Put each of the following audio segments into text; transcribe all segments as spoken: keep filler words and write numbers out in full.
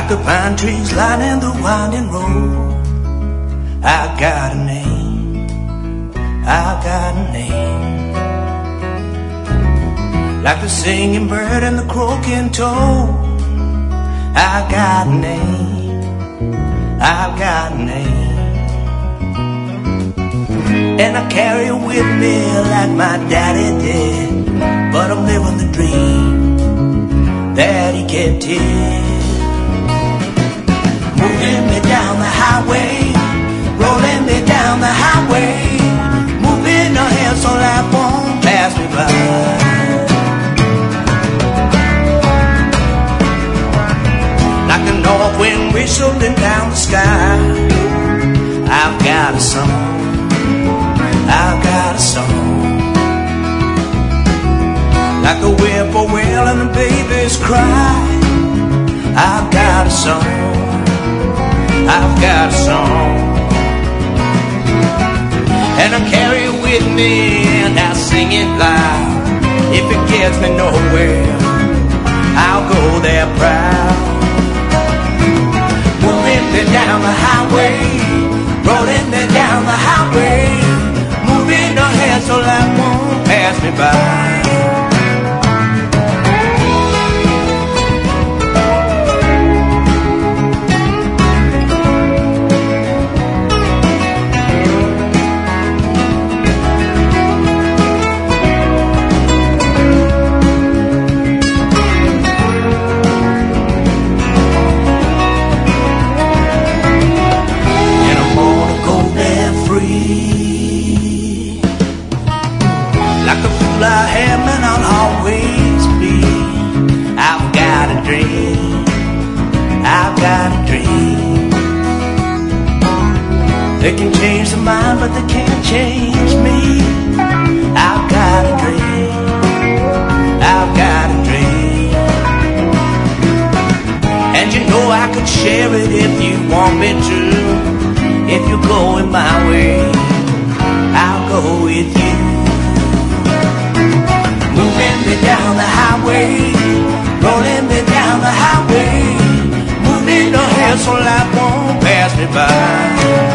Like the pine trees lining the winding road, I got a name, I got a name. Like the singing bird and the croaking toad, I got a name, I've got a name. And I carry it with me like my daddy did, but I'm living the dream that he kept here. Moving me down the highway, rolling me down the highway, moving ahead so life won't pass me by. Like the north wind whistling down the sky, I've got a song, I've got a song. Like the whippoorwill and the babies cry, I've got a song, I've got a song. And I carry it with me and I sing it loud. If it gets me nowhere, I'll go there proud. Moving me down the highway, rolling me down the highway, moving ahead so life won't pass me by. Like the fool I am and I'll always be. I've got a dream, I've got a dream. They can change the mind but they can't change me. I've got a dream, I've got a dream. And you know I could share it if you want me to. If you're going my way, I'll go with you. Moving me down the highway, rolling me down the highway, moving ahead so life won't pass me by.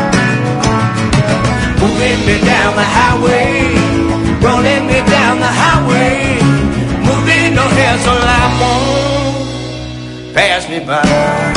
Moving me down the highway, rolling me down the highway, moving ahead so life won't pass me by.